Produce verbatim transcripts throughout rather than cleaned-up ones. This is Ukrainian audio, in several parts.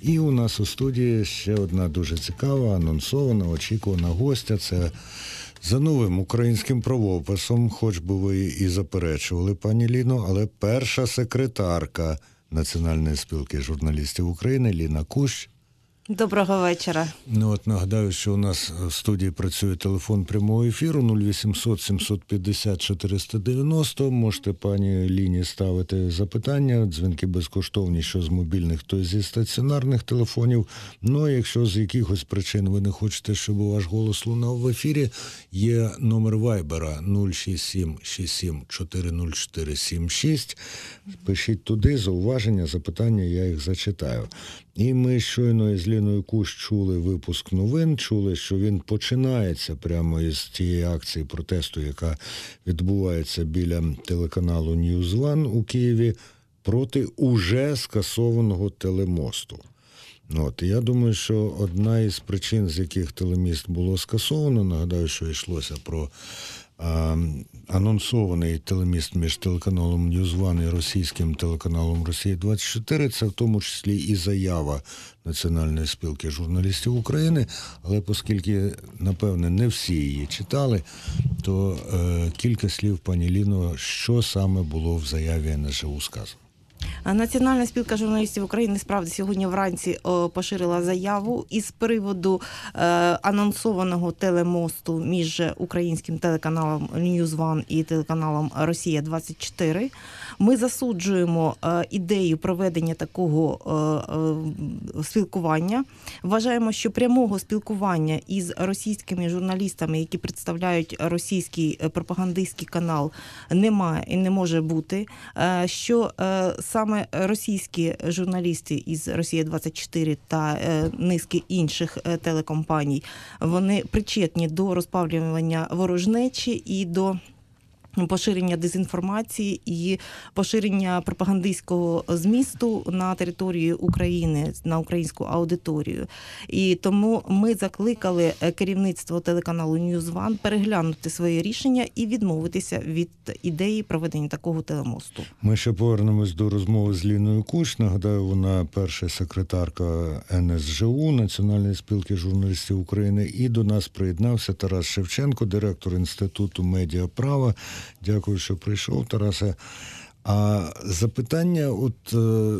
І у нас у студії ще одна дуже цікава, анонсована, очікувана гостя. Це за новим українським правописом, хоч би ви і заперечували, пані Ліно, але перша секретарка Національної спілки журналістів України Ліна Кущ. Доброго вечора. Ну от нагадаю, що у нас в студії працює телефон прямого ефіру нуль вісімсот сімсот п'ятдесят чотириста дев'яносто. Можете пані Ліні ставити запитання, дзвінки безкоштовні, що з мобільних, то зі стаціонарних телефонів. Ну, а якщо з якихось причин ви не хочете, щоб ваш голос лунав в ефірі, є номер вайбера нуль шість сім шість сім чотири нуль чотири сім шість. Пишіть туди зауваження, запитання, я їх зачитаю. І ми щойно із Ліною Кущ чули випуск новин, чули, що він починається прямо із тієї акції протесту, яка відбувається біля телеканалу Ньюз Ван у Києві проти уже скасованого телемосту. От, я думаю, що одна із причин, з яких телеміст було скасовано, нагадаю, що йшлося про а, анонсований телеміст між телеканалом Ньюз Ван і російським телеканалом Росія двадцять чотири, це в тому числі і заява Національної спілки журналістів України, але оскільки, напевне, не всі її читали, то е, кілька слів, пані Ліно, що саме було в заяві ен ес же у сказано. Національна спілка журналістів України справді сьогодні вранці поширила заяву із приводу е, анонсованого телемосту між українським телеканалом Ньюз Ван і телеканалом Росія двадцять чотири. Ми засуджуємо е, ідею проведення такого е, е, спілкування. Вважаємо, що прямого спілкування із російськими журналістами, які представляють російський пропагандистський канал, немає і не може бути. Е, що е, саме російські журналісти із Росія двадцять чотири та е, низки інших е, телекомпаній, вони причетні до розпалювання ворожнечі і до поширення дезінформації і поширення пропагандистського змісту на території України, на українську аудиторію. І тому ми закликали керівництво телеканалу Ньюз Ван переглянути своє рішення і відмовитися від ідеї проведення такого телемосту. Ми ще повернемось до розмови з Ліною Кущ. Нагадаю, вона перша секретарка ен ес же у, Національної спілки журналістів України. І до нас приєднався Тарас Шевченко, директор Інституту медіаправа. Дякую, що прийшов, Тарасе. А запитання от е,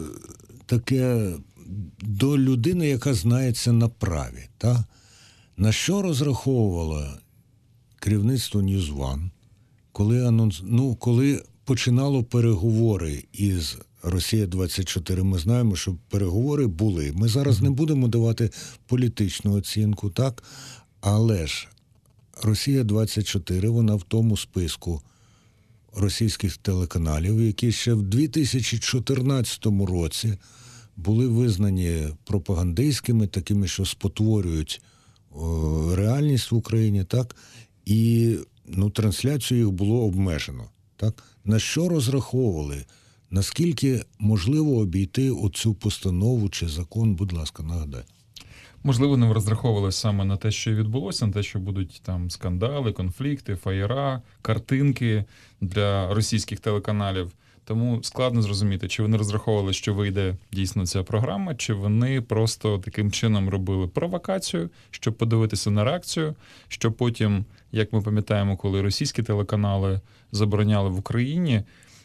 таке до людини, яка знається на праві. Та? На що розраховувало керівництво Ньюз Ван, коли, анонс... ну, коли починало переговори із Росія двадцять чотири? Ми знаємо, що переговори були. Ми зараз не будемо давати політичну оцінку, так? Але ж Росія двадцять чотири, вона в тому списку російських телеканалів, які ще в дві тисячі чотирнадцятому році були визнані пропагандистськими, такими, що спотворюють о, реальність в Україні, так? І ну, трансляцію їх було обмежено. Так? На що розраховували? Наскільки можливо обійти оцю постанову чи закон? Будь ласка, нагадай. Можливо, не розраховували саме на те, що відбулося, на те, що будуть там скандали, конфлікти, фаєра, картинки для російських телеканалів. Тому складно зрозуміти, чи вони розраховували, що вийде дійсно ця програма, чи вони просто таким чином робили провокацію, щоб подивитися на реакцію, щоб потім, як ми пам'ятаємо, коли російські телеканали забороняли в Україні,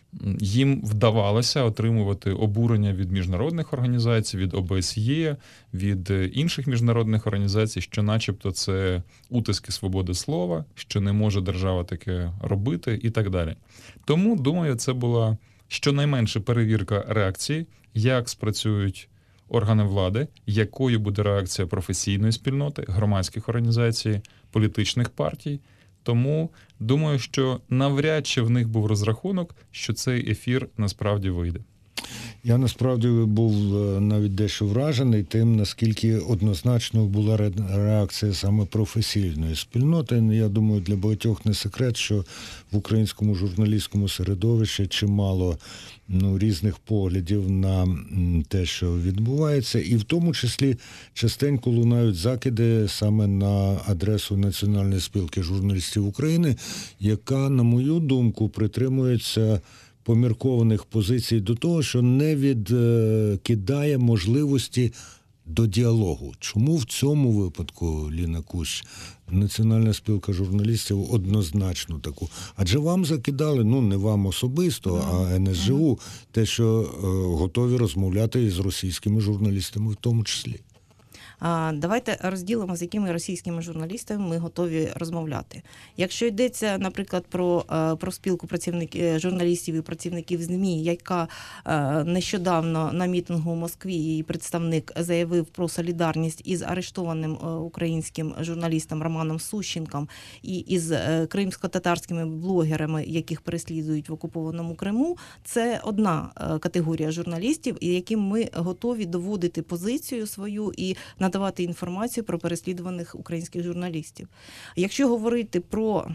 їм вдавалося отримувати обурення від міжнародних організацій, від о бе ес є, від інших міжнародних організацій, що начебто це утиски свободи слова, що не може держава таке робити і так далі. Тому, думаю, це була щонайменше перевірка реакції, як спрацюють органи влади, якою буде реакція професійної спільноти, громадських організацій, політичних партій. Тому думаю, що навряд чи в них був розрахунок, що цей ефір насправді вийде. Я насправді був навіть дещо вражений тим, наскільки однозначно була реакція саме професійної спільноти. Я думаю, для багатьох не секрет, що в українському журналістському середовищі чимало ну, різних поглядів на те, що відбувається. І в тому числі частенько лунають закиди саме на адресу Національної спілки журналістів України, яка, на мою думку, притримується поміркованих позицій до того, що не відкидає можливості до діалогу. Чому в цьому випадку, Ліна Кущ, Національна спілка журналістів однозначно таку? Адже вам закидали, ну не вам особисто, а ен ес же у, те, що е, готові розмовляти із російськими журналістами в тому числі. Давайте розділимо, з якими російськими журналістами ми готові розмовляти. Якщо йдеться, наприклад, про, про спілку працівників, журналістів і працівників ЗМІ, яка нещодавно на мітингу у Москві, її представник заявив про солідарність із арештованим українським журналістом Романом Сущенком і із кримсько-татарськими блогерами, яких переслідують в окупованому Криму, це одна категорія журналістів, яким ми готові доводити позицію свою і надавати інформацію про переслідуваних українських журналістів. Якщо говорити про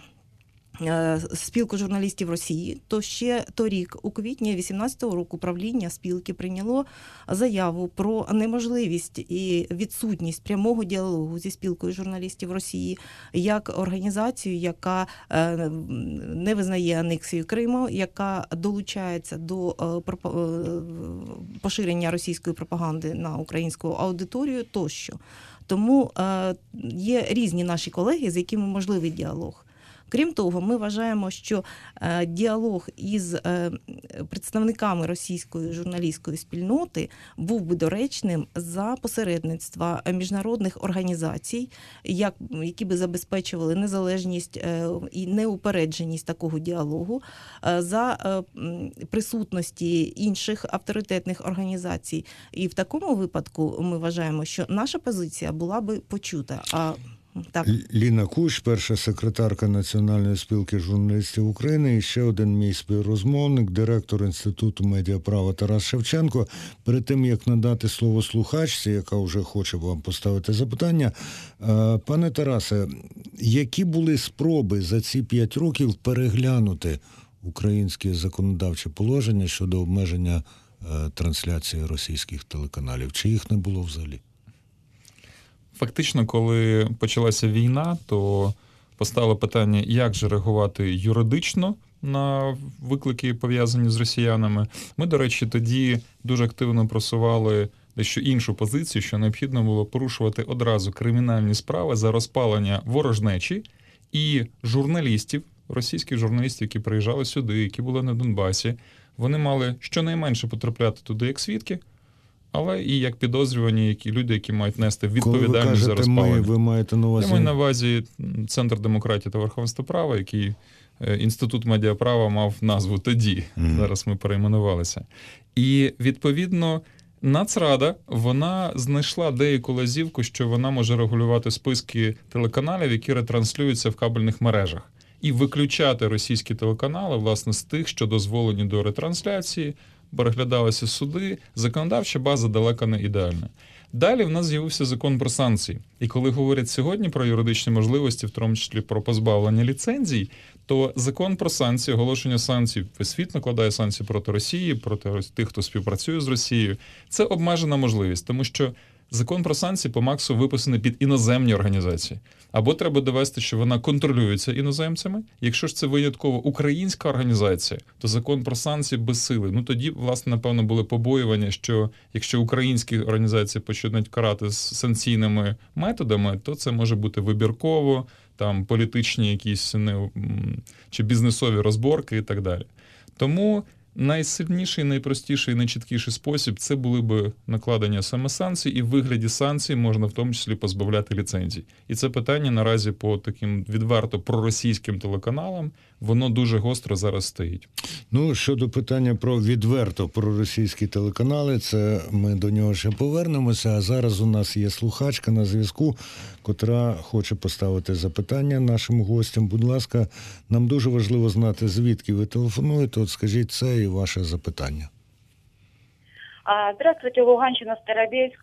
спілку журналістів Росії, то ще торік, у квітні вісімнадцятого року, правління спілки прийняло заяву про неможливість і відсутність прямого діалогу зі спілкою журналістів Росії як організацію, яка не визнає анексію Криму, яка долучається до поширення російської пропаганди на українську аудиторію тощо. Тому є різні наші колеги, з якими можливий діалог. Крім того, ми вважаємо, що діалог із представниками російської журналістської спільноти був би доречним за посередництва міжнародних організацій, які би забезпечували незалежність і неупередженість такого діалогу, за присутності інших авторитетних організацій. І в такому випадку ми вважаємо, що наша позиція була би почута. А Так. Ліна Кущ, перша секретарка Національної спілки журналістів України, і ще один мій співрозмовник, директор Інституту медіаправа Тарас Шевченко. Перед тим, як надати слово слухачці, яка вже хоче вам поставити запитання, пане Тарасе, які були спроби за ці п'ять років переглянути українське законодавче положення щодо обмеження трансляції російських телеканалів? Чи їх не було взагалі? Фактично, коли почалася війна, то постало питання, як же реагувати юридично на виклики, пов'язані з росіянами. Ми, до речі, тоді дуже активно просували дещо іншу позицію, що необхідно було порушувати одразу кримінальні справи за розпалення ворожнечі і журналістів, російських журналістів, які приїжджали сюди, які були на Донбасі. Вони мали щонайменше потрапляти туди як свідки, але і як підозрювані, які люди, які мають нести відповідальність за розпалення. Ми, ви маєте на увазі? Я маю на увазі Центр демократії та верховенства права, який Інститут медіаправа мав назву тоді. Mm. Зараз ми перейменувалися. І, відповідно, Нацрада, вона знайшла деяку лазівку, що вона може регулювати списки телеканалів, які ретранслюються в кабельних мережах. І виключати російські телеканали, власне, з тих, що дозволені до ретрансляції, переглядалися суди, законодавча база далеко не ідеальна. Далі в нас з'явився закон про санкції. І коли говорять сьогодні про юридичні можливості, в тому числі про позбавлення ліцензій, то закон про санкції, оголошення санкцій, весь світ накладає санкції проти Росії, проти тих, хто співпрацює з Росією. Це обмежена можливість, тому що закон про санкції по Максу виписаний під іноземні організації. Або треба довести, що вона контролюється іноземцями. Якщо ж це винятково українська організація, то закон про санкції безсилий. Ну тоді, власне, напевно, були побоювання, що якщо українські організації почнуть карати з санкційними методами, то це може бути вибірково, там політичні якісь не, чи бізнесові розборки і так далі. Тому найсильніший, найпростіший, найчіткіший спосіб – це були б накладення саме санкцій, і в вигляді санкцій можна в тому числі позбавляти ліцензій. І це питання наразі по таким відверто проросійським телеканалам, воно дуже гостро зараз стоїть. Ну, щодо питання про відверто проросійські телеканали, це ми до нього ще повернемося, а зараз у нас є слухачка на зв'язку, котра хоче поставити запитання нашим гостям. Будь ласка, нам дуже важливо знати, звідки ви телефонуєте, от скажіть це і ваше запитання. Здравствуйте, Луганщина, Старобельск.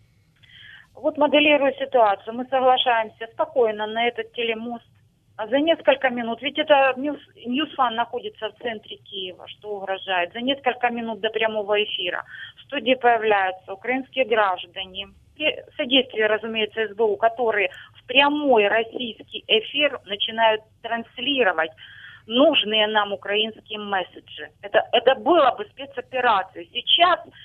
Вот моделирую ситуацию. Мы соглашаемся спокойно на этот телемост за несколько минут. Ведь это Ньюсфан находится в центре Киева, что угрожает. За несколько минут до прямого эфира в студии появляются украинские граждане. И содействие, разумеется, эс бэ у, которые в прямой российский эфир начинают транслировать нужные нам украинские месседжи. Это, это было бы спецоперацией. Сейчас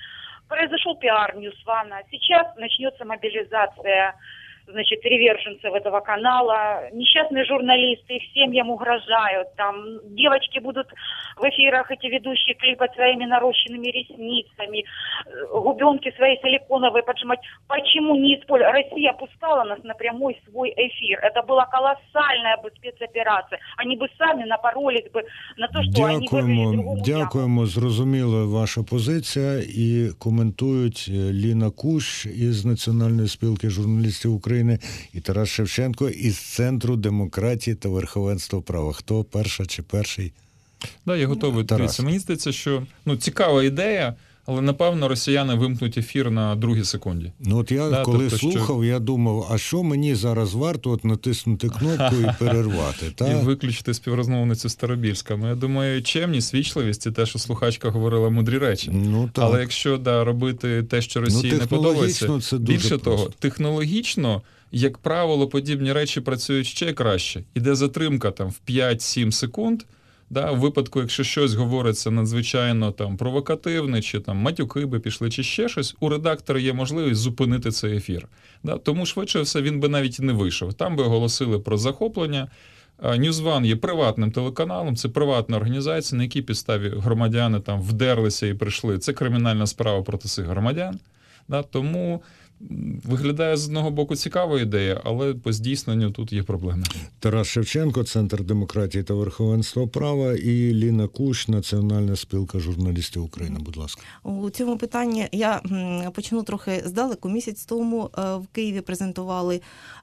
Произошел пиар Ньюсвана. Сейчас начнется мобилизация, значит, приверженцев этого канала. Несчастные журналисты, их семьям угрожают. Там девочки будут в эфирах, эти ведущие, клипать своими нарощенными ресницами, губенки свои силиконовые поджимать. Почему не использовать? Россия пускала нас на прямой свой эфир. Это была колоссальная бы спецоперация. Они бы сами напоролись бы на то, что они вывели Дякуємо, другому дякуємо. Зрозуміла ваша позиція. І коментують Ліна Кущ із Національної спілки журналістів України і Тарас Шевченко із Центру демократії та верховенства права. Хто перша чи перший? Да, я готовий. Тарас. Дивіться, мені здається, що ну, цікава ідея, але напевно росіяни вимкнуть ефір на другій секунді. Ну от я Да, коли тобто, слухав, що... я думав, а що мені зараз варто от натиснути кнопку і перервати? Та? І виключити співрозмовницю Старобільська. Ну, я думаю, чемність, вічливість і те, що слухачка говорила мудрі речі. Ну, так. Але якщо да, робити те, що Росії ну, не подобається, це дуже більше просто. того, технологічно, як правило, подібні речі працюють ще краще. Іде затримка там в п'ять-сім секунд. Да, у випадку, якщо щось говориться надзвичайно там провокативне, чи там матюки би пішли, чи ще щось, у редактора є можливість зупинити цей ефір. Да, тому швидше все він би навіть і не вийшов. Там би оголосили про захоплення. Ньюзван є приватним телеканалом, це приватна організація, на якій підставі громадяни там вдерлися і прийшли. Це кримінальна справа проти цих громадян. Да, тому виглядає з одного боку цікава ідея, але по здійсненню тут є проблеми. Тарас Шевченко, Центр демократії та верховенства права, і Ліна Кущ, Національна спілка журналістів України. Будь ласка. У цьому питанні я почну трохи здалеку. Місяць тому в Києві презентували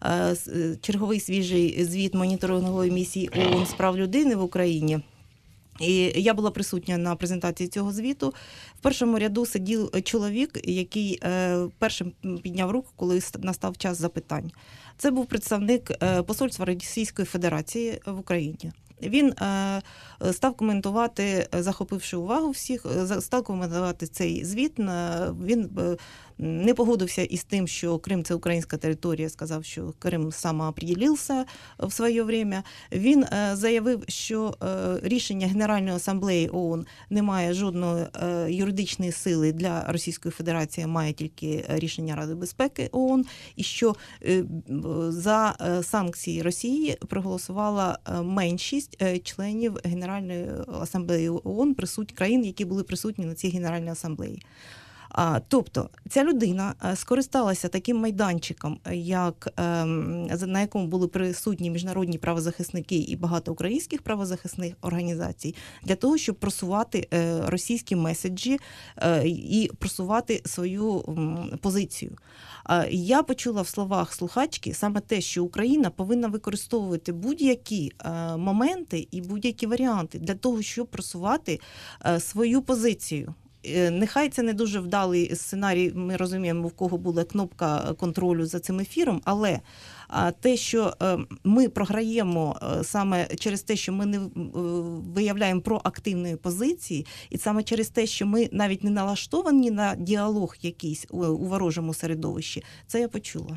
черговий свіжий звіт моніторингової місії ООН з прав людини в Україні. І я була присутня на презентації цього звіту. В першому ряду сидів чоловік, який першим підняв руку, коли настав час запитань. Це був представник посольства Російської Федерації в Україні. Він став коментувати, захопивши увагу всіх, став коментувати цей звіт. Він не погодився із тим, що Крим – це українська територія, сказав, що Крим самоопределився в своє время. Він заявив, що рішення Генеральної асамблеї ООН не має жодної юридичної сили для Російської Федерації, має тільки рішення Ради безпеки ООН, і що за санкції Росії проголосувала меншість членів Генеральної асамблеї ООН, присутні країн, які були присутні на цій Генеральній асамблеї. А, тобто ця людина скористалася таким майданчиком, як, на якому були присутні міжнародні правозахисники і багато українських правозахисних організацій, для того, щоб просувати російські меседжі і просувати свою позицію. Я почула в словах слухачки саме те, що Україна повинна використовувати будь-які моменти і будь-які варіанти для того, щоб просувати свою позицію. Нехай це не дуже вдалий сценарій, ми розуміємо, в кого була кнопка контролю за цим ефіром, але те, що ми програємо саме через те, що ми не виявляємо проактивної позиції, і саме через те, що ми навіть не налаштовані на діалог якийсь у ворожому середовищі, це я почула.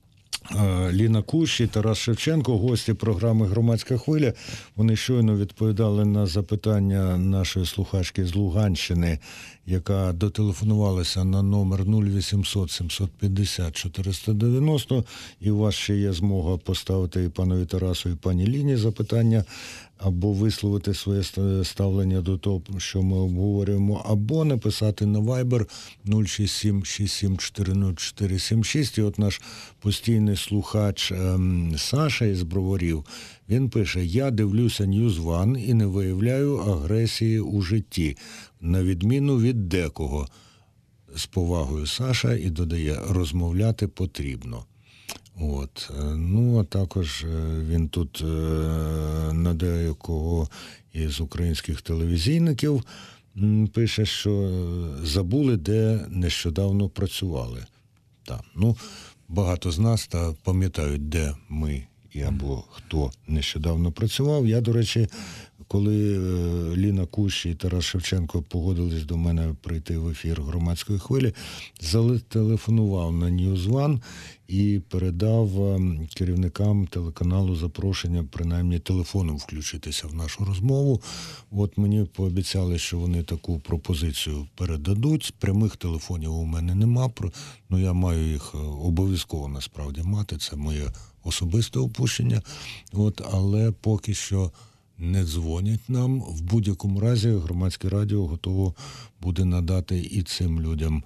Ліна Кущ і Тарас Шевченко, гості програми «Громадська хвиля». Вони щойно відповідали на запитання нашої слухачки з Луганщини, яка дотелефонувалася на номер нуль вісімсот сімсот п'ятдесят чотириста дев'яносто. І у вас ще є змога поставити і панові Тарасу, і пані Ліні запитання, або висловити своє ставлення до того, що ми обговорюємо, або написати на Viber нуль шість сім шість сім чотири нуль чотири сім шість. І от наш постійний слухач ем, Саша із Броварів, він пише: «Я дивлюся Ньюзван і не виявляю агресії у житті, на відміну від декого». З повагою Саша, і додає: «Розмовляти потрібно». От. Ну, а також він тут на деякого із українських телевізійників пише, що забули, де нещодавно працювали. Так. Ну, багато з нас та пам'ятають, де ми і або хто нещодавно працював. Я, до речі, коли Ліна Кущ і Тарас Шевченко погодились до мене прийти в ефір громадської хвилі, зателефонував на News One і передав керівникам телеканалу запрошення принаймні телефоном включитися в нашу розмову. От мені пообіцяли, що вони таку пропозицію передадуть. Прямих телефонів у мене нема, ну я маю їх обов'язково насправді мати, це моє особисте опущення. От, але поки що не дзвонять нам. В будь-якому разі громадське радіо готово буде надати і цим людям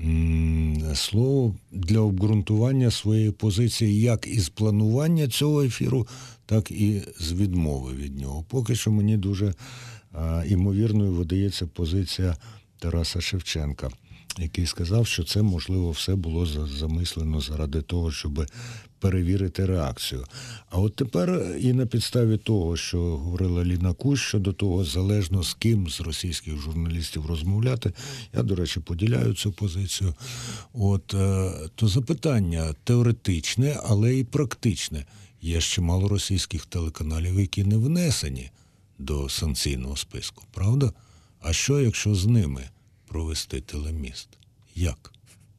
слово для обґрунтування своєї позиції як із планування цього ефіру, так і з відмови від нього. Поки що мені дуже а, імовірною видається позиція Тараса Шевченка, який сказав, що це, можливо, все було замислено заради того, щоб перевірити реакцію. А от тепер і на підставі того, що говорила Ліна Кущ щодо того, залежно з ким з російських журналістів розмовляти, я, до речі, поділяю цю позицію, от, то запитання теоретичне, але і практичне. Є ще мало російських телеканалів, які не внесені до санкційного списку, правда? А що, якщо з ними провести телеміст? Як?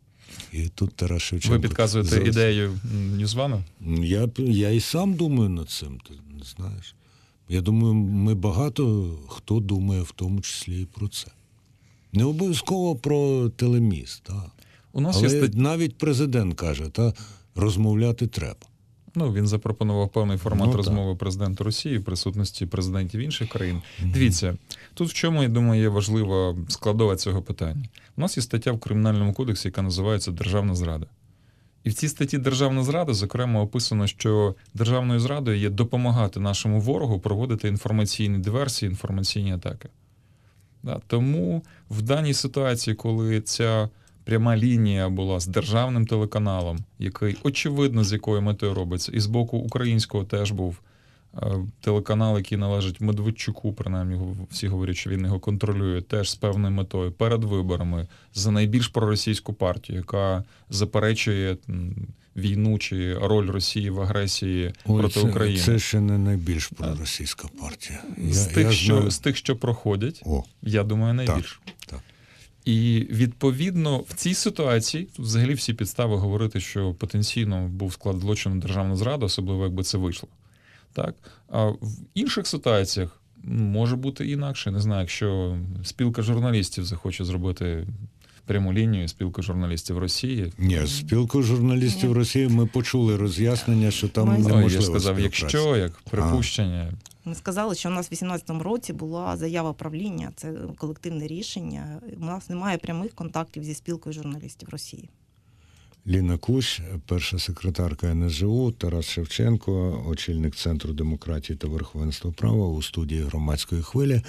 І тут Тарас Шевченко... Ви підказуєте зараз ідею Ньюзвану? Я, я і сам думаю над цим, ти не знаєш. Я думаю, ми багато хто думає в тому числі і про це. Не обов'язково про телеміст, та. У нас Але є стать... навіть президент каже, та розмовляти треба. Ну, він запропонував певний формат ну, розмови президента Росії в присутності президентів інших країн. Mm-hmm. Дивіться, тут в чому, я думаю, є важлива складова цього питання. У нас є стаття в Кримінальному кодексі, яка називається «Державна зрада». І в цій статті «Державна зрада» зокрема описано, що державною зрадою є допомагати нашому ворогу проводити інформаційні диверсії, інформаційні атаки. Да, тому в даній ситуації, коли ця пряма лінія була з державним телеканалом, який, очевидно, з якою метою робиться. І з боку українського теж був е, телеканал, який належить Медведчуку, принаймні всі говорять, що він його контролює, теж з певною метою, перед виборами, за найбільш проросійську партію, яка заперечує м, війну чи роль Росії в агресії Ой, проти це, України. Це ще не найбільш проросійська партія. З, я, тих, я що, знаю... з тих, що проходять, О, я думаю, найбільш. Так, так. І, відповідно, в цій ситуації, тут взагалі всі підстави говорити, що потенційно був склад злочину державна зрада, особливо, якби це вийшло. Так? А в інших ситуаціях може бути інакше. Не знаю, якщо спілка журналістів захоче зробити пряму лінію, спілка журналістів Росії. Ні, спілку журналістів Ні. Росії ми почули роз'яснення, що там Ми... неможливо Ну, я сказав, співпраця. якщо, як припущення. Ми сказали, що у нас в вісімнадцятому році була заява правління, це колективне рішення. У нас немає прямих контактів зі спілкою журналістів Росії. Ліна Кущ, перша секретарка ен ес же у, Тарас Шевченко, очільник Центру демократії та верховенства права у студії громадської хвилі.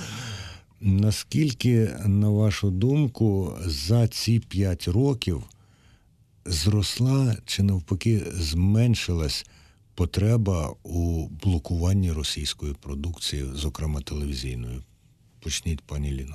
Наскільки, на вашу думку, за ці п'ять років зросла чи навпаки зменшилась потреба у блокуванні російської продукції, зокрема телевізійної? Почніть, пані Ліно.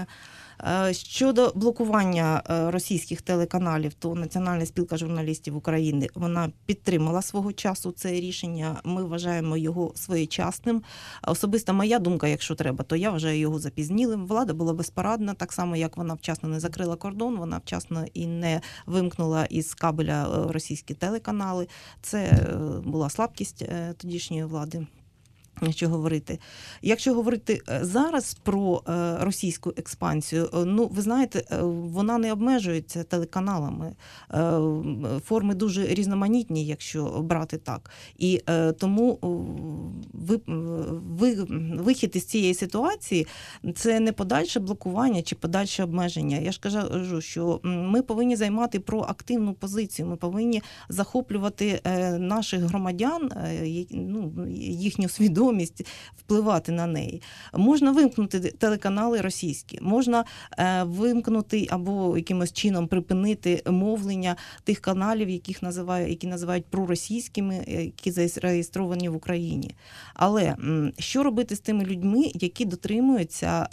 Щодо блокування російських телеканалів, то Національна спілка журналістів України, вона підтримала свого часу це рішення. Ми вважаємо його своєчасним. Особиста моя думка, якщо треба, то я вважаю його запізнілим. Влада була безпорадна, так само, як вона вчасно не закрила кордон, вона вчасно і не вимкнула із кабеля російські телеканали. Це була слабкість тодішньої влади. Якщо говорити. Якщо говорити зараз про російську експансію, ну, ви знаєте, вона не обмежується телеканалами. Форми дуже різноманітні, якщо брати так. І тому ви, ви, вихід із цієї ситуації – це не подальше блокування чи подальше обмеження. Я ж кажу, що ми повинні займати проактивну позицію, ми повинні захоплювати наших громадян, ну, їхню свідомість, впливати на неї. Можна вимкнути телеканали російські, можна е, вимкнути або якимось чином припинити мовлення тих каналів, яких називають, які називають проросійськими, які зареєстровані в Україні. Але м, що робити з тими людьми, які дотримуються е,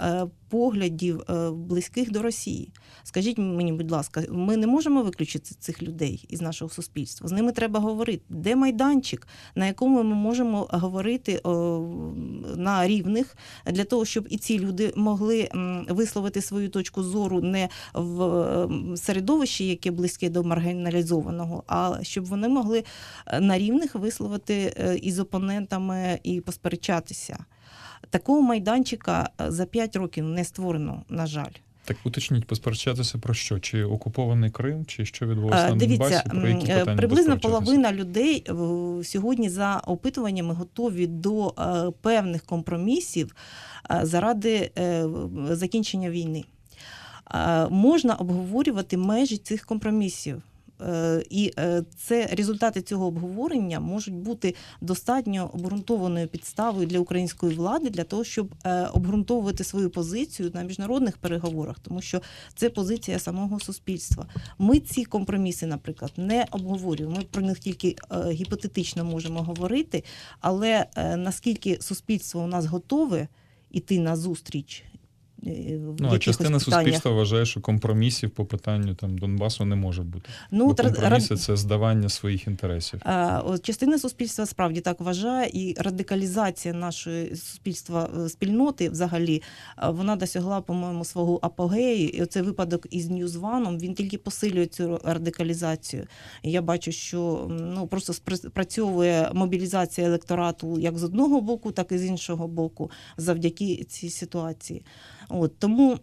поглядів е, близьких до Росії. Скажіть мені, будь ласка, ми не можемо виключити цих людей із нашого суспільства? З ними треба говорити. Де майданчик, на якому ми можемо говорити о, на рівних, для того, щоб і ці люди могли м, висловити свою точку зору не в м, середовищі, яке близьке до маргіналізованого, а щоб вони могли на рівних висловити е, із опонентами і посперечатися. Такого майданчика за п'ять років не створено, на жаль. Так уточніть, посперечатися про що? Чи окупований Крим, чи що відбулося на Дивіться, Донбасі? Про які питання приблизно посперечатися? половина людей е, сьогодні за опитуваннями готові до е, певних компромісів е, заради е, закінчення війни. Е, Можна обговорювати межі цих компромісів. Е, І е, це результати цього обговорення можуть бути достатньо обґрунтованою підставою для української влади для того, щоб е, обґрунтовувати свою позицію на міжнародних переговорах, тому що це позиція самого суспільства. Ми ці компроміси, наприклад, не обговорюємо. Ми про них тільки е, гіпотетично можемо говорити, але е, наскільки суспільство у нас готове іти на зустріч. Ну, а частина суспільства вважає, що компромісів по питанню там Донбасу не може бути. Ну, Бо компроміси – це здавання своїх інтересів. Частина суспільства справді так вважає, і радикалізація нашої суспільства спільноти взагалі, вона досягла, по-моєму, свого апогею. І оцей випадок із Ньюзваном, він тільки посилює цю радикалізацію. І я бачу, що ну, просто спрацьовує мобілізація електорату як з одного боку, так і з іншого боку завдяки цій ситуації. От, тому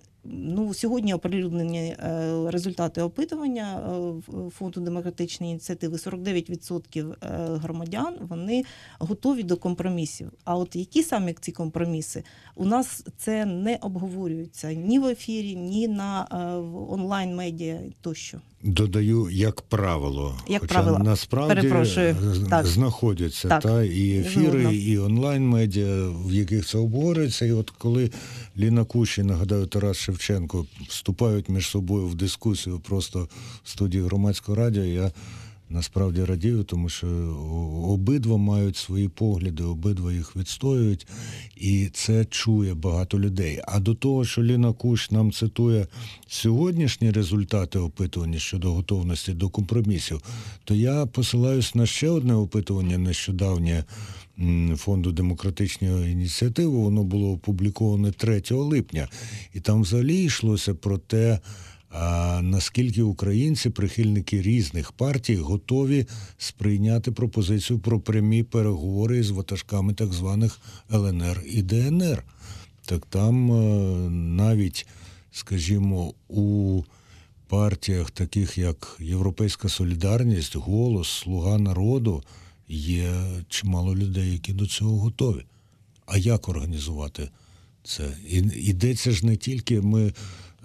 ну, сьогодні оприлюднені результати опитування Фонду демократичної ініціативи. сорок дев'ять відсотків громадян, вони готові до компромісів. А от які саме ці компроміси? У нас це не обговорюється ні в ефірі, ні на онлайн-медіа тощо. Додаю, як правило, як хоча правило. насправді так. знаходяться так. Та, і ефіри, Згодно. І онлайн-медіа, в яких це обговорюється. І от коли Ліна Кущ і, нагадаю, Тарас Шевченко вступають між собою в дискусію просто в студії Громадського радіо, я насправді радію, тому що обидва мають свої погляди, обидва їх відстоюють, і це чує багато людей. А до того, що Ліна Кущ нам цитує сьогоднішні результати опитування щодо готовності до компромісів, то я посилаюсь на ще одне опитування нещодавнє Фонду демократичної ініціативи. Воно було опубліковане третього липня. І там взагалі йшлося про те, а наскільки українці, прихильники різних партій, готові сприйняти пропозицію про прямі переговори із ватажками так званих Л Н Р і Д Н Р. Так там навіть, скажімо, у партіях таких як Європейська Солідарність, Голос, Слуга народу є чимало людей, які до цього готові. А як організувати це? І йдеться ж не тільки ми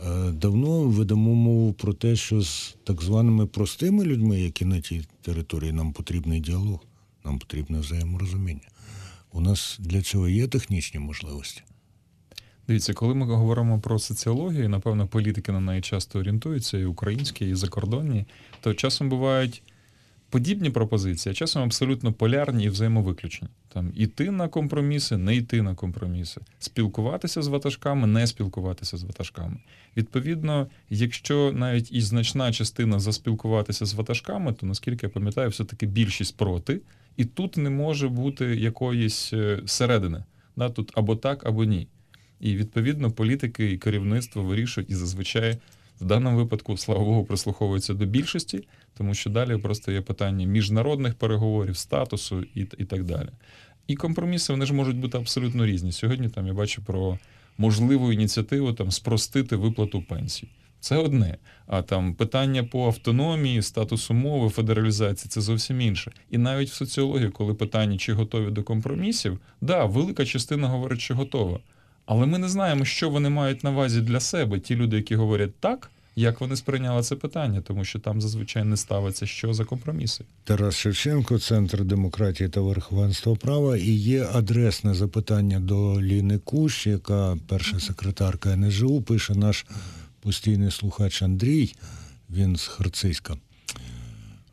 давно ведемо мову про те, що з так званими простими людьми, які на тій території, нам потрібний діалог, нам потрібне взаєморозуміння. У нас для цього є технічні можливості. Дивіться, коли ми говоримо про соціологію, напевно, політики на неї часто орієнтуються, і українські, і закордонні, то часом бувають подібні пропозиції, а часом абсолютно полярні і взаємовиключені. Там іти на компроміси, не йти на компроміси, спілкуватися з ватажками, не спілкуватися з ватажками. Відповідно, якщо навіть і значна частина заспілкуватися з ватажками, то, наскільки я пам'ятаю, все-таки більшість проти, і тут не може бути якоїсь середини. Да? Тут або так, або ні. І, відповідно, політики і керівництво вирішують, і зазвичай в даному випадку, слава Богу, прислуховуються до більшості, тому що далі просто є питання міжнародних переговорів, статусу і, і так далі. І компроміси, вони ж можуть бути абсолютно різні. Сьогодні там я бачу про можливу ініціативу там спростити виплату пенсій. Це одне. А там питання по автономії, статусу мови, федералізації – це зовсім інше. І навіть в соціології, коли питання, чи готові до компромісів, да, велика частина говорить, що готова. Але ми не знаємо, що вони мають на увазі для себе, ті люди, які говорять так, як вони сприйняли це питання, тому що там зазвичай не ставиться, що за компроміси. Тарас Шевченко, Центр демократії та верховенства права. І є адресне запитання до Ліни Кущ, яка перша секретарка Н С Ж У, пише наш постійний слухач Андрій, він з Харциська.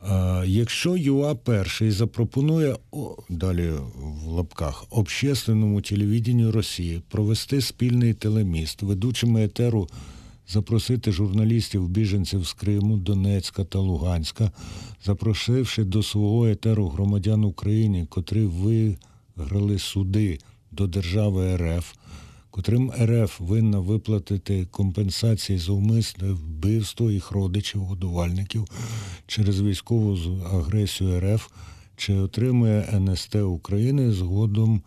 Е, Якщо ЮА перший запропонує, о, далі в лапках, общественному телевіденню Росії провести спільний телеміст, ведучими етеру запросити журналістів-біженців з Криму, Донецька та Луганська, запросивши до свого етеру громадян України, котрі виграли суди до держави РФ, котрим РФ винна виплатити компенсації за умисне вбивство їх родичів, годувальників через військову агресію РФ, чи отримує ен ес те України згодом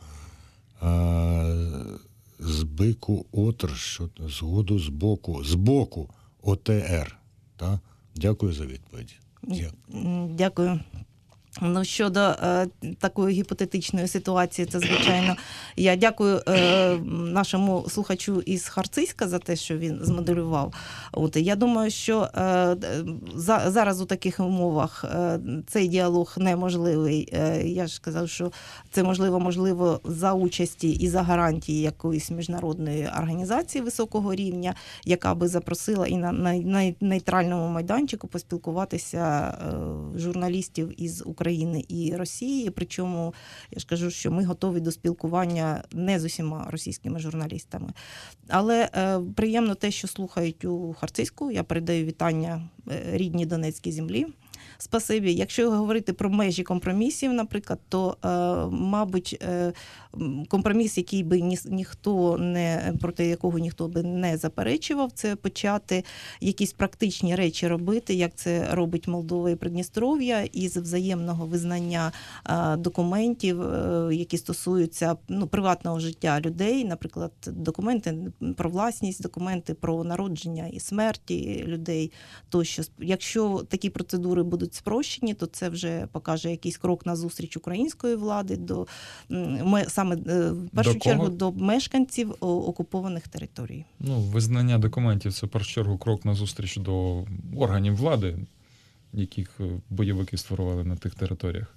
а, з бику ОТР, що згоду з боку, з боку о те ер. Та? Дякую за відповідь. Дякую. Дякую. Ну, щодо е, такої гіпотетичної ситуації, це, звичайно, я дякую е, нашому слухачу із Харциська за те, що він змоделював. От, я думаю, що е, за, зараз у таких умовах е, цей діалог неможливий. Е, я ж казав, що це можливо, можливо, за участі і за гарантії якоїсь міжнародної організації високого рівня, яка би запросила і на, на, на нейтральному майданчику поспілкуватися е, журналістів із України. України і Росії, причому я ж кажу, що ми готові до спілкування не з усіма російськими журналістами. Але е, приємно те, що слухають у Харциську, я передаю вітання рідній Донецькій землі. Спасибі. Якщо говорити про межі компромісів, наприклад, то, е, мабуть, е, компроміс, який би ні, ніхто не, проти якого ніхто би не заперечував, це почати якісь практичні речі робити, як це робить Молдова і Придністров'я, із взаємного визнання е, документів, е, які стосуються ну, приватного життя людей, наприклад, документи про власність, документи про народження і смерті людей тощо. Якщо такі процедури будуть спрощені, то це вже покаже якийсь крок назустріч української влади до саме в першу до чергу кого? до мешканців окупованих територій. Ну, визнання документів – це в першу чергу крок назустріч до органів влади, яких бойовики створювали на тих територіях.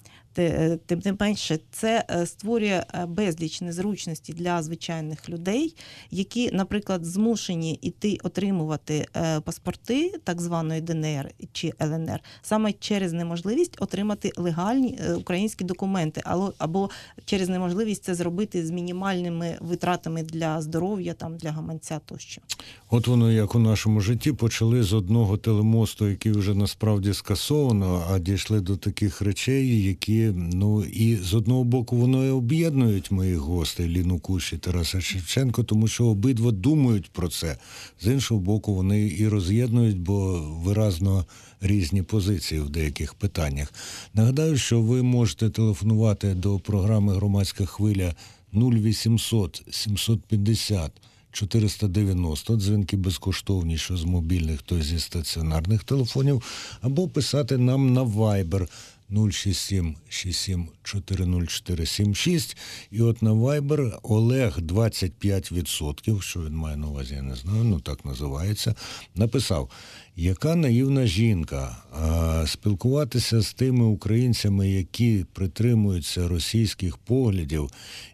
Тим не менше, це створює безліч незручностей для звичайних людей, які, наприклад, змушені йти отримувати паспорти так званої де ен ер чи ел ен ер саме через неможливість отримати легальні українські документи, або через неможливість це зробити з мінімальними витратами для здоров'я, там, для гаманця тощо. От воно, як у нашому житті, почали з одного телемосту, який вже насправді скасовано, а дійшли до таких речей, які ну, і з одного боку воно і об'єднують моїх гостей Ліну Кущ і Тараса Шевченко, тому що обидва думають про це. З іншого боку, вони і роз'єднують, бо виразно різні позиції в деяких питаннях. Нагадаю, що ви можете телефонувати до програми «Громадська хвиля» нуль вісімсот сімсот п'ятдесят чотириста дев'яносто, дзвінки безкоштовні, що з мобільних, то зі стаціонарних телефонів, або писати нам на Viber нуль шість сім шість сім чотири нуль чотири сім шість. І от на Viber Олег двадцять п'ять відсотків, що він має на увазі, я не знаю, ну так називається, написав: яка наївна жінка, а, спілкуватися з тими українцями, які притримуються російських поглядів,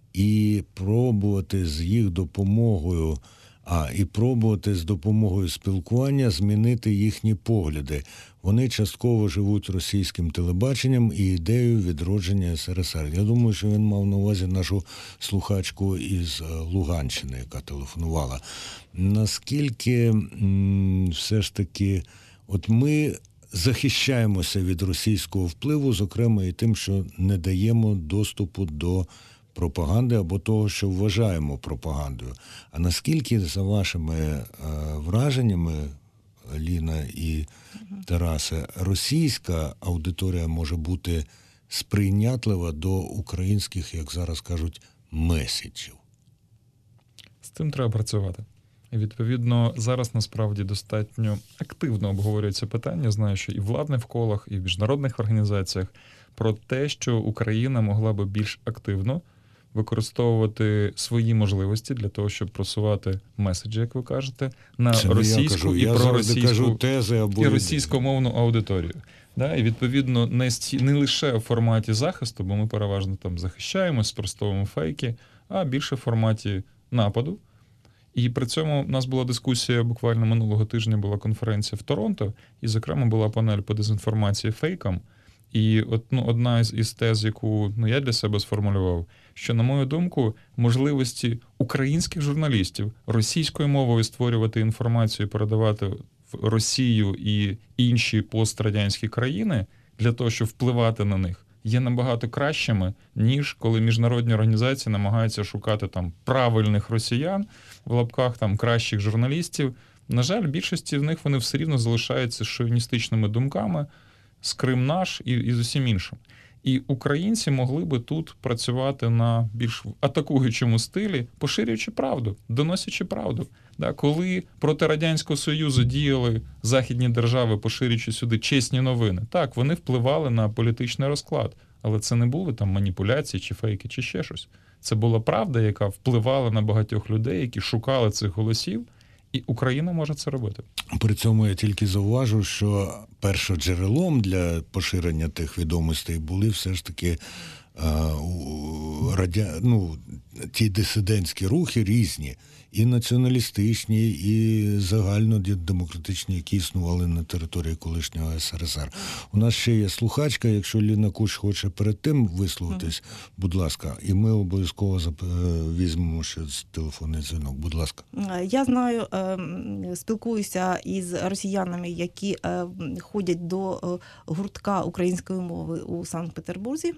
і пробувати з їх допомогою, а і пробувати з допомогою спілкування змінити їхні погляди. Вони частково живуть російським телебаченням і ідеєю відродження ес ер ес ер. Я думаю, що він мав на увазі нашу слухачку із Луганщини, яка телефонувала. Наскільки м, все ж таки, от ми захищаємося від російського впливу, зокрема і тим, що не даємо доступу до пропаганди або того, що вважаємо пропагандою. А наскільки, за вашими е, враженнями, Ліна і Тарасе, російська аудиторія може бути сприйнятлива до українських, як зараз кажуть, меседжів? З цим треба працювати. І, відповідно, зараз насправді достатньо активно обговорюється питання, знаю, що і в владних колах, і в міжнародних організаціях, про те, що Україна могла би більш активно використовувати свої можливості для того, щоб просувати меседжі, як ви кажете, на Це російську кажу. і я проросійську кажу тези або і російськомовну аудиторію. Да? І, відповідно, не, сті... не лише в форматі захисту, бо ми переважно там захищаємо, спростовуємо фейки, а більше в форматі нападу. І при цьому у нас була дискусія, буквально минулого тижня була конференція в Торонто, і, зокрема, була панель по дезінформації фейкам. І от, ну, одна із, із тез, яку ну, я для себе сформулював, що, на мою думку, можливості українських журналістів російською мовою створювати інформацію, передавати в Росію і інші пострадянські країни для того, щоб впливати на них, є набагато кращими, ніж коли міжнародні організації намагаються шукати там правильних росіян, в лапках там кращих журналістів. На жаль, більшості з них вони все рівно залишаються шовіністичними думками, з Крим наш і, і з усім іншим. І українці могли би тут працювати на більш атакуючому стилі, поширюючи правду, доносячи правду. Да, коли проти Радянського Союзу діяли західні держави, поширюючи сюди чесні новини, так, вони впливали на політичний розклад, але це не були там маніпуляції чи фейки, чи ще щось. Це була правда, яка впливала на багатьох людей, які шукали цих голосів, і Україна може це робити. При цьому я тільки зауважу, що першоджерелом для поширення тих відомостей були все ж таки а, радя... ну, ті дисидентські рухи різні, і націоналістичні, і загальнодемократичні, які існували на території колишнього ес ер ес ер. У нас ще є слухачка, якщо Ліна Кущ хоче перед тим висловитись, будь ласка, і ми обов'язково візьмемо ще телефонний дзвінок. Будь ласка. Я знаю, спілкуюся із росіянами, які ходять до гуртка української мови у Санкт-Петербурзі.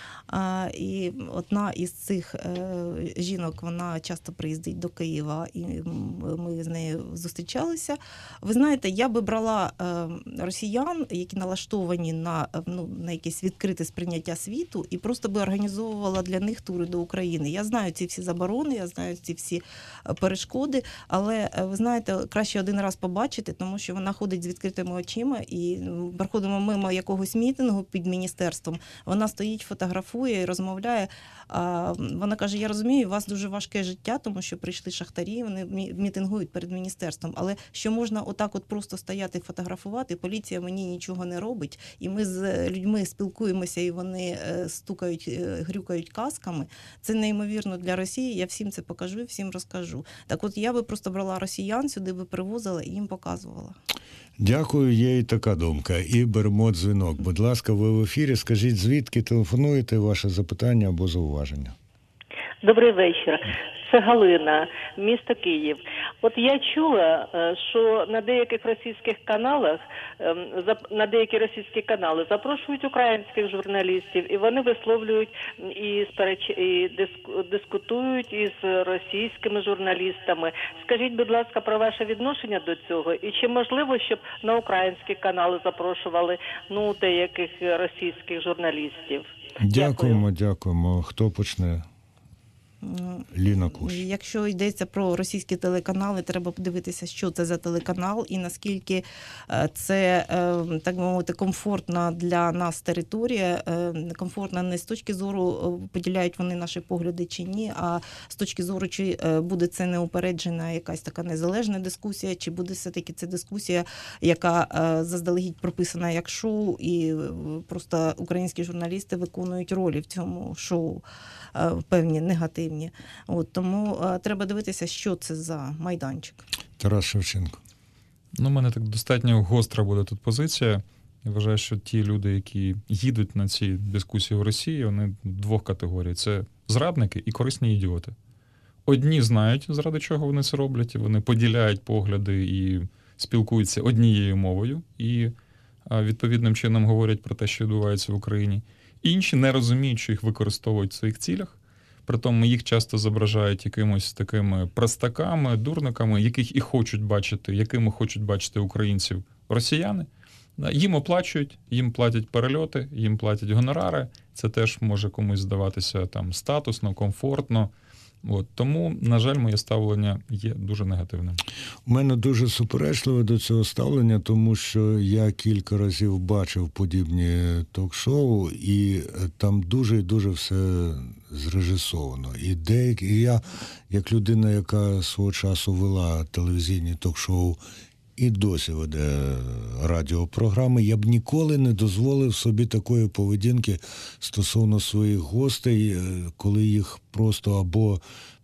І одна із цих жінок, вона часто приїздить до Києва, і ми з нею зустрічалися. Ви знаєте, я би брала росіян, які налаштовані на, ну, на якесь відкрите сприйняття світу, і просто би організовувала для них тури до України. Я знаю ці всі заборони, я знаю ці всі перешкоди, але, ви знаєте, краще один раз побачити, тому що вона ходить з відкритими очима, і проходимо мимо якогось мітингу під міністерством, вона стоїть, фотографує і розмовляє. Вона каже, я розумію, у вас дуже важке життя, тому що прийшли шахтарі, вони мітингують перед міністерством, але що можна отак от просто стояти, фотографувати, поліція мені нічого не робить, і ми з людьми спілкуємося, і вони стукають, грюкають касками, це неймовірно для Росії, я всім це покажу і всім розкажу. Так от я би просто брала росіян, сюди би привозила і їм показувала. Дякую, є і така думка. І беремо дзвінок. Будь ласка, ви в ефірі, скажіть, звідки телефонуєте, ваше запитання або зауваження. Добрий вечір. Це Галина, місто Київ. От я чула, що на деяких російських каналах, на деякі російські канали запрошують українських журналістів, і вони висловлюють і, спереч... і дискутують із російськими журналістами. Скажіть, будь ласка, про ваше відношення до цього, і чи можливо, щоб на українські канали запрошували, ну, деяких російських журналістів? Дякуємо, Дякую. дякуємо. Хто почне? Ліна Кущ. Якщо йдеться про російські телеканали, треба подивитися, що це за телеканал і наскільки це, так би мовити, комфортна для нас територія. Комфортна не з точки зору, поділяють вони наші погляди чи ні, а з точки зору, чи буде це неупереджена якась така незалежна дискусія, чи буде все-таки це дискусія, яка заздалегідь прописана як шоу, і просто українські журналісти виконують ролі в цьому шоу, певні негативні. От, тому а, треба дивитися, що це за майданчик. Тарас Шевченко. Ну, у мене так достатньо гостра буде тут позиція. Я вважаю, що ті люди, які їдуть на ці дискусії в Росії, вони двох категорій. Це зрадники і корисні ідіоти. Одні знають, заради чого вони це роблять, і вони поділяють погляди і спілкуються однією мовою, і відповідним чином говорять про те, що відбувається в Україні. Інші не розуміють, що їх використовують в своїх цілях. Притому їх часто зображають якимось такими простаками, дурниками, яких і хочуть бачити, якими хочуть бачити українців росіяни. Їм оплачують, їм платять перельоти, їм платять гонорари. Це теж може комусь здаватися там статусно, комфортно. От, тому, на жаль, моє ставлення є дуже негативним. У мене дуже суперечливе до цього ставлення, тому що я кілька разів бачив подібні ток-шоу, і там дуже і дуже все зрежисовано. І деякі, і я, як людина, яка свого часу вела телевізійні ток-шоу і досі веде радіопрограми, я б ніколи не дозволив собі такої поведінки стосовно своїх гостей, коли їх просто або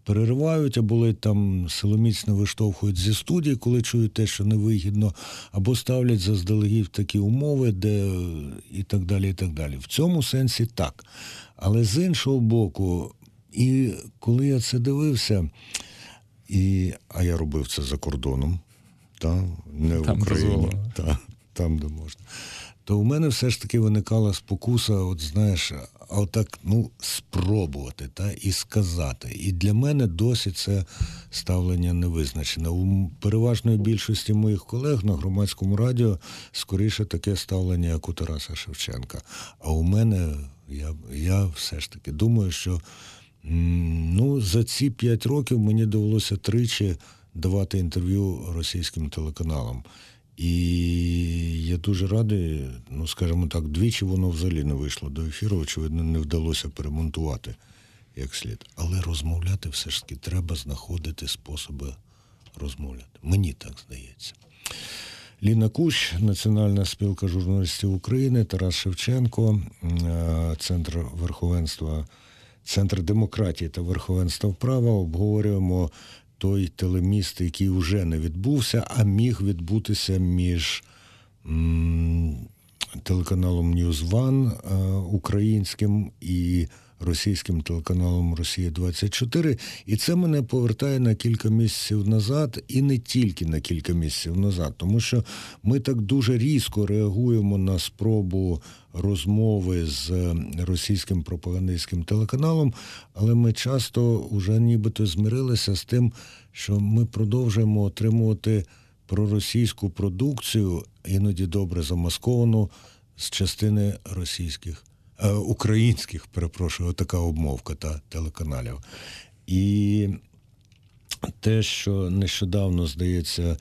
переривають, або ледь там силоміцно виштовхують зі студії, коли чують те, що невигідно, або ставлять заздалегідь такі умови, де і так далі, і так далі. В цьому сенсі так. Але з іншого боку, і коли я це дивився, і, а я робив це за кордоном, та, не Там в Україні, дозволено. та, там, де можна, то у мене все ж таки виникала спокуса, от знаєш, а отак, ну, спробувати, та, і сказати. І для мене досі це ставлення не визначене. У переважної більшості моїх колег на громадському радіо скоріше таке ставлення, як у Тараса Шевченка. А у мене, я, я все ж таки думаю, що м, ну, за ці п'ять років мені довелося тричі давати інтерв'ю російським телеканалам. І я дуже радий, ну, скажімо так, двічі воно взагалі не вийшло до ефіру, очевидно, не вдалося перемонтувати як слід. Але розмовляти все ж таки треба знаходити способи розмовляти. Мені так здається. Ліна Кущ, Національна спілка журналістів України, Тарас Шевченко, Центр верховенства, Центр демократії та верховенства права. Обговорюємо той телеміст, який вже не відбувся, а міг відбутися між м, телеканалом News One е, українським і російським телеканалом Росія двадцять чотири. І це мене повертає на кілька місяців назад, і не тільки на кілька місяців назад, тому що ми так дуже різко реагуємо на спробу розмови з російським пропагандистським телеканалом, але ми часто вже нібито змирилися з тим, що ми продовжуємо отримувати проросійську продукцію, іноді добре замасковану, з частини російських, е, українських, перепрошую, така обмовка, та, телеканалів. І те, що нещодавно, здається,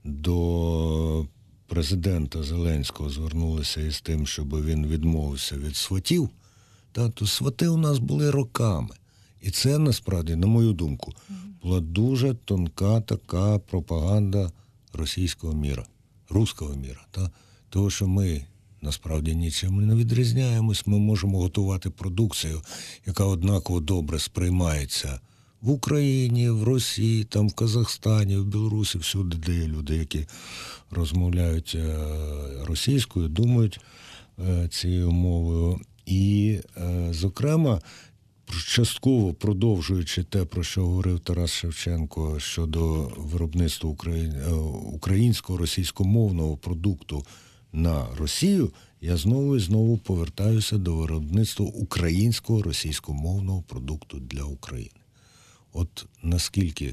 до президента Зеленського звернулися із тим, щоб він відмовився від сватів, та, то свати у нас були роками. І це, насправді, на мою думку, була дуже тонка така пропаганда російського міра, руського міра. Та? Того, що ми, насправді, нічим не відрізняємось, ми можемо готувати продукцію, яка однаково добре сприймається в Україні, в Росії, там, в Казахстані, в Білорусі, всюди, де є люди, які розмовляють російською, думають цією мовою. І, зокрема, частково продовжуючи те, про що говорив Тарас Шевченко щодо виробництва українського російськомовного продукту на Росію, я знову і знову повертаюся до виробництва українського російськомовного продукту для України. От наскільки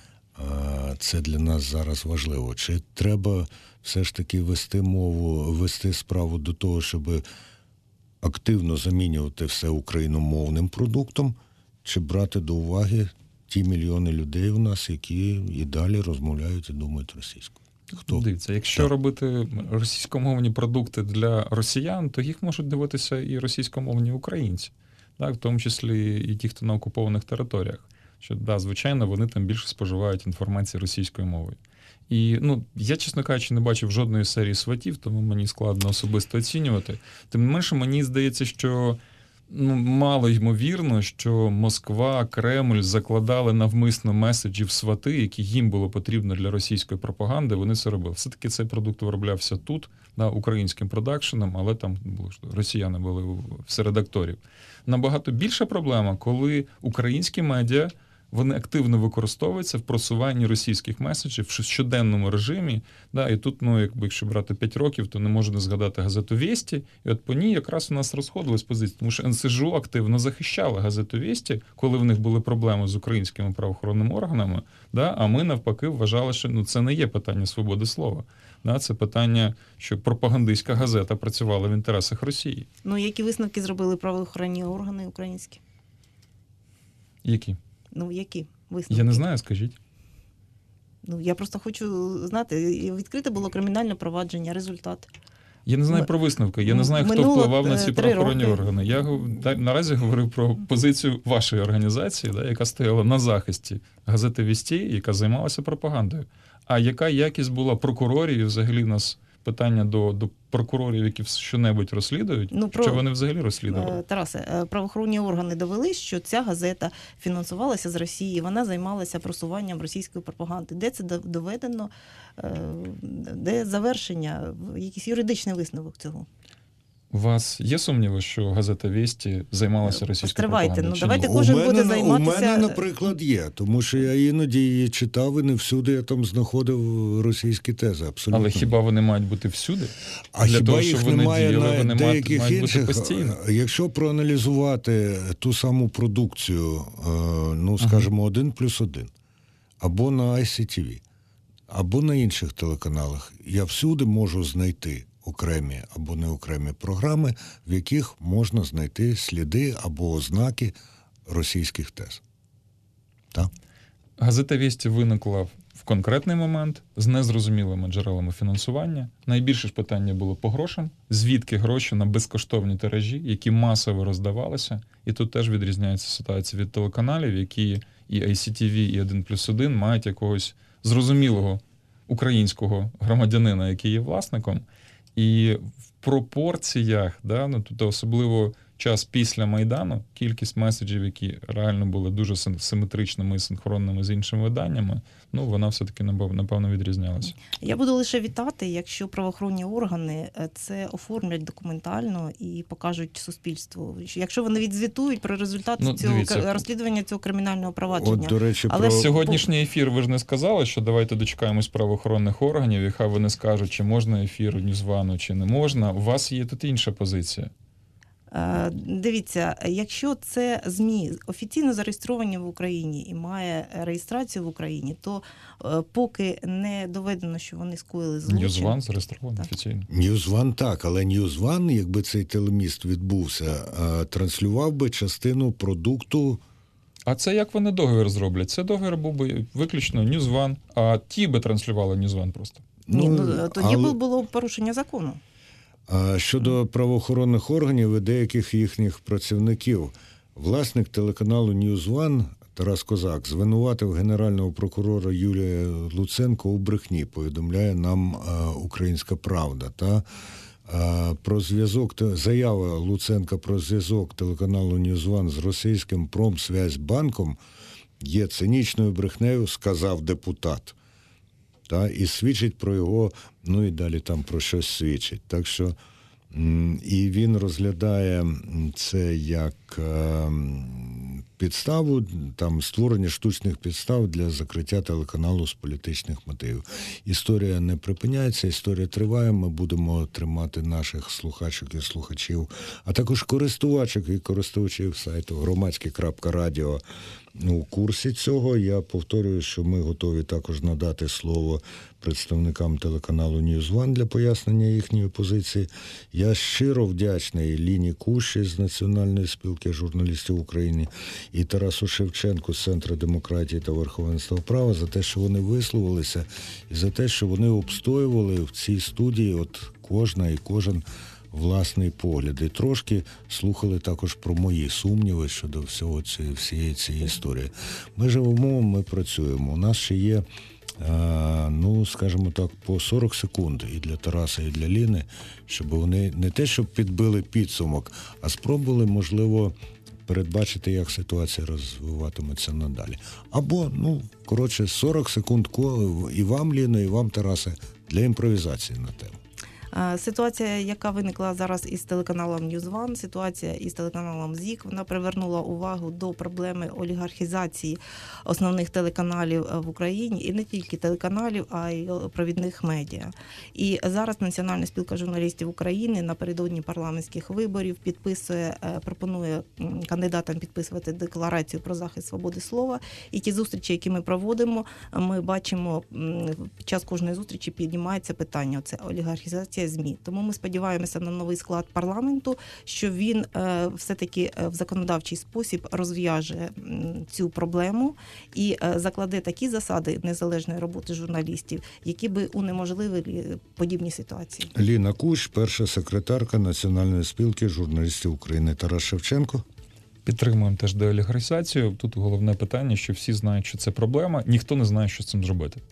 а, це для нас зараз важливо? Чи треба все ж таки вести мову, вести справу до того, щоб активно замінювати все україномовним продуктом, чи брати до уваги ті мільйони людей у нас, які і далі розмовляють і думають російською? Хто? Дивіться, якщо так. робити російськомовні продукти для росіян, то їх можуть дивитися і російськомовні українці, так, в тому числі і ті, хто на окупованих територіях. Що, да, звичайно, вони там більше споживають інформації російською мовою. І, ну, я, чесно кажучи, не бачив жодної серії сватів, тому мені складно особисто оцінювати. Тим не менше, мені здається, що ну, мало ймовірно, що Москва, Кремль закладали навмисно меседжі в свати, які їм було потрібно для російської пропаганди, вони це робили. Все-таки цей продукт вироблявся тут, да, українським продакшеном, але там було, що росіяни були серед акторів. Набагато більша проблема, коли українські медіа вони активно використовуються в просуванні російських меседжів в щоденному режимі. Да, і тут, ну, якби, якщо брати п'ять років, то не можна не згадати газету «Вєсті». І от по ній якраз у нас розходились позиції, тому що ен ес же у активно захищала газету «Вєсті», коли в них були проблеми з українськими правоохоронними органами, да, а ми, навпаки, вважали, що ну, це не є питання свободи слова. Да, це питання, що пропагандистська газета працювала в інтересах Росії. Ну, які висновки зробили правоохоронні органи українські? Які? Ну, які висновки? Я не знаю, скажіть. Ну, я просто хочу знати, відкрите було кримінальне провадження, результат. Я не знаю про висновки, я не знаю, хто Минуло впливав на ці правоохоронні роки. органи. Я наразі говорив про позицію вашої організації, да, яка стояла на захисті газети «Вісті», яка займалася пропагандою. А яка якість була прокурорів і взагалі нас питання до, до прокурорів, які що-небудь розслідують, Ну, про- чи вони взагалі розслідували? Е, Тарасе, е, правоохоронні органи довели, що ця газета фінансувалася з Росії, вона займалася просуванням російської пропаганди. Де це дов- доведено, е, де завершення, якийсь юридичний висновок цього? У вас є сумніви, що газета «Вісті» займалася російською Постривайте, пропагандою? ну, чи давайте ні? кожен у мене, буде на- займатися- У мене, наприклад, є, тому що я іноді її читав, і не всюди я там знаходив російські тези, абсолютно. Але хіба вони мають бути всюди? А Для хіба того, їх щоб вони немає діяли, на вони мають, деяких мають інших? бути постійно? Якщо проаналізувати ту саму продукцію, е, ну, скажімо, один плюс один, або на ай сі ті ві, або на інших телеканалах, я всюди можу знайти окремі або неокремі програми, в яких можна знайти сліди або ознаки російських тез. Так? Газета «Вісті» виникла в конкретний момент з незрозумілими джерелами фінансування. Найбільше ж питання було по грошам. Звідки гроші на безкоштовні тиражі, які масово роздавалися. І тут теж відрізняється ситуація від телеканалів, які і ай сі ті ві, і один плюс один мають якогось зрозумілого українського громадянина, який є власником. І в пропорціях, да, ну, тобто особливо час після Майдану, кількість меседжів, які реально були дуже сим- симетричними і синхронними з іншими виданнями, ну, вона все-таки, напев- напевно, відрізнялася. Я буду лише вітати, якщо правоохоронні органи е, це оформлять документально і покажуть суспільству. Якщо вони відзвітують про результати Ну, цього дивіться, к- розслідування цього кримінального провадження. От, до речі, Але про... Сьогоднішній ефір, ви ж не сказали, що давайте дочекаємось правоохоронних органів, і хай вони скажуть, чи можна ефір Ньюзвану, чи не можна. У вас є тут інша позиція. Е, Дивіться, якщо це ЗМІ офіційно зареєстровані в Україні і має реєстрацію в Україні, то е, поки не доведено, що вони скоїли злочин. Ньюзван зареєстрований Так. офіційно. Ньюзван так, але Ньюзван, якби цей телеміст відбувся, е, транслював би частину продукту. А це як вони договір зроблять? Це договір був би виключно Ньюзван, а ті би транслювали Ньюзван просто. Ні, ну, тоді але- було порушення закону. А щодо правоохоронних органів і деяких їхніх працівників, власник телеканалу Ньюзван Тарас Козак звинуватив генерального прокурора Юрія Луценка у брехні, повідомляє нам е, «Українська правда». Та е, про зв'язок, те- заява Луценка про зв'язок телеканалу Ньюзван з російським Промсвязьбанком є цинічною брехнею, сказав депутат. Та, і свідчить про його, ну і далі там про щось свідчить. Так що м, і він розглядає м, це як е, м, підставу, там створення штучних підстав для закриття телеканалу з політичних мотивів. Історія не припиняється, історія триває. Ми будемо тримати наших слухачок і слухачів, а також користувачок і користувачів сайту громадське крапка радіо у курсі цього. Я повторюю, що ми готові також надати слово представникам телеканалу Ньюзван для пояснення їхньої позиції. Я щиро вдячний Ліні Кущі з Національної спілки журналістів України і Тарасу Шевченку з Центру демократії та верховенства права за те, що вони висловилися, і за те, що вони обстоювали в цій студії от кожна і кожен власний погляд. І трошки слухали також про мої сумніви щодо всього цієї, всієї цієї історії. Ми живемо, ми працюємо. У нас ще є, е, ну, скажімо так, по сорок секунд і для Тараса, і для Ліни, щоб вони не те, щоб підбили підсумок, а спробували, можливо, передбачити, як ситуація розвиватиметься надалі. Або, ну, коротше, сорок секунд ко- і вам, Ліно, і вам, Тарасе, для імпровізації на тему. Е, Ситуація, яка виникла зараз із телеканалом Ньюзван, ситуація із телеканалом ЗІК, вона привернула увагу до проблеми олігархізації основних телеканалів в Україні, і не тільки телеканалів, а й провідних медіа. І зараз Національна спілка журналістів України напередодні парламентських виборів підписує, е, пропонує м, кандидатам підписувати декларацію про захист свободи слова. І ті зустрічі, які ми проводимо, ми бачимо, м, під час кожної зустрічі піднімається питання, це олігархізація ЗМІ. Тому ми сподіваємося на новий склад парламенту, що він е, все-таки в законодавчий спосіб розв'яже м, цю проблему і е, закладе такі засади незалежної роботи журналістів, які би унеможливили подібні ситуації. Ліна Кущ, перша секретарка Національної спілки журналістів України. Тарас Шевченко. Підтримуємо теж деолігархізацію. Тут головне питання, що всі знають, що це проблема, ніхто не знає, що з цим зробити.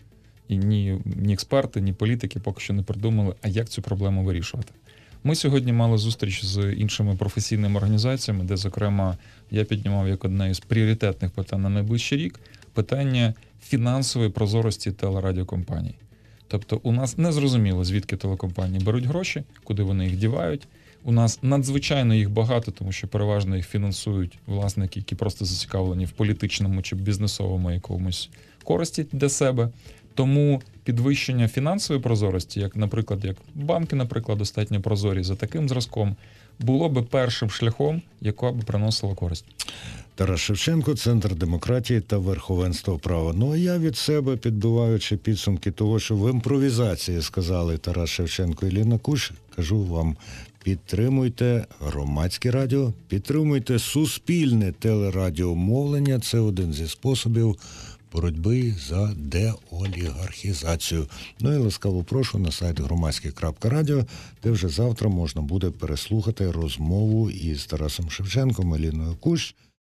і ні, ні експерти, ні політики поки що не придумали, а як цю проблему вирішувати. Ми сьогодні мали зустріч з іншими професійними організаціями, де, зокрема, я піднімав як одне із пріоритетних питань на найближчий рік питання фінансової прозорості телерадіокомпаній. Тобто у нас не зрозуміло, звідки телекомпанії беруть гроші, куди вони їх дівають. У нас надзвичайно їх багато, тому що переважно їх фінансують власники, які просто зацікавлені в політичному чи бізнесовому якомусь користі для себе. Тому підвищення фінансової прозорості, як, наприклад, як банки, наприклад, достатньо прозорі за таким зразком, було би першим шляхом, яка б приносила користь. Тарас Шевченко, Центр демократії та верховенства права. Ну, а я від себе, підбиваючи підсумки того, що в імпровізації сказали Тарас Шевченко і Ліна Кущ, кажу вам, підтримуйте громадське радіо, підтримуйте суспільне телерадіомовлення. Це один зі способів боротьби за деолігархізацію. Ну і ласкаво прошу на сайт громадське крапка радіо, де вже завтра можна буде переслухати розмову із Тарасом Шевченком і Ліною Кущ.